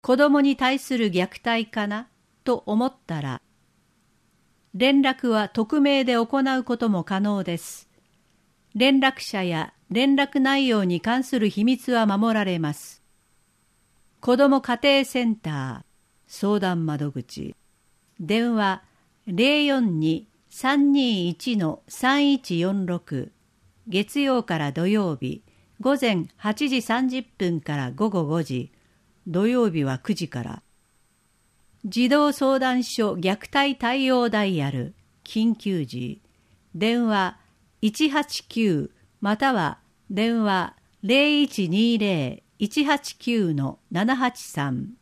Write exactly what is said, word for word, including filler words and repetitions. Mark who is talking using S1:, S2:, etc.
S1: 子供に対する虐待かなと思ったら、連絡は匿名で行うことも可能です。連絡者や連絡内容に関する秘密は守られます。子ども家庭センター相談窓口、電話 ゼロよんに さんにいち さんいちよんろく、月曜から土曜日午前はちじさんじゅっぷんから午後ごじ、土曜日はくじから。児童相談所虐待対応ダイヤル緊急時、電話いちはちきゅうまたは電話 ゼロいちにゼロ いちはちきゅう ななはちさん